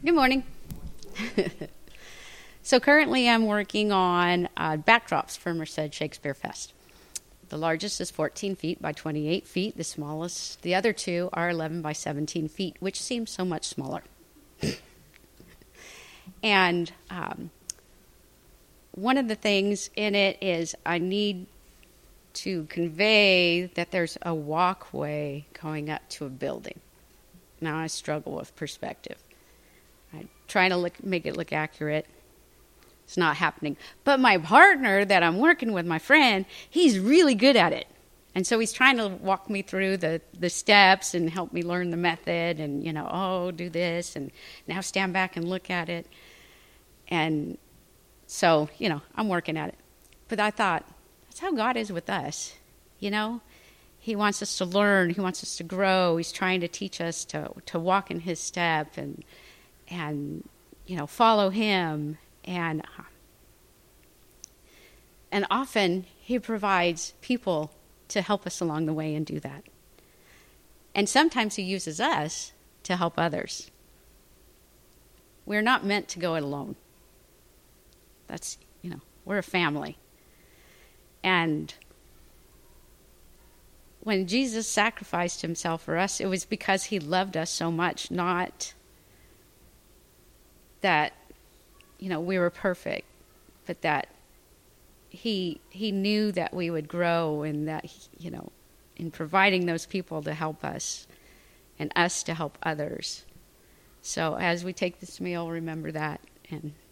Good morning. So currently I'm working on backdrops for Merced Shakespeare Fest. The largest is 14 feet by 28 feet. The smallest, the other two are 11 by 17 feet, which seems so much smaller. And one of the things in it is I need to convey that there's a walkway going up to a building. Now I struggle with perspective. I'm trying to make it look accurate. It's not happening. But my partner that I'm working with, my friend, he's really good at it. And so he's trying to walk me through the steps and help me learn the method and, do this and now stand back and look at it. And so, I'm working at it. But I thought, that's how God is with us, He wants us to learn. He wants us to grow. He's trying to teach us to walk in His step and follow Him. And often He provides people to help us along the way and do that. And sometimes He uses us to help others. We're not meant to go it alone. That's, we're a family. And when Jesus sacrificed Himself for us, it was because He loved us so much, not that, we were perfect, but that He knew that we would grow and that, in providing those people to help us and us to help others. So as we take this meal, remember that and